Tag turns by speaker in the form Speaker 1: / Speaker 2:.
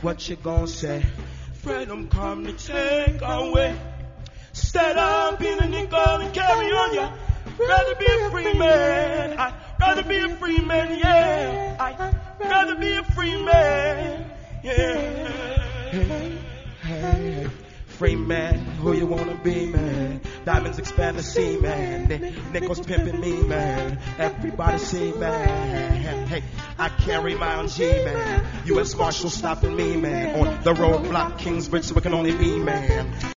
Speaker 1: What you gonna say? Freedom come to take away. Stand up in a nickel and carry on ya. Rather be a free man. I'd rather be a free man, yeah. I'd rather be a free man, yeah. Hey, free man, who you wanna be, man? Diamonds expand the sea, man. Nickels pimping me, man. Everybody see, man. Hey, I carry my own G, man. U.S. Marshal stopping me, man. On the roadblock, Kingsbridge, so it can only be, man.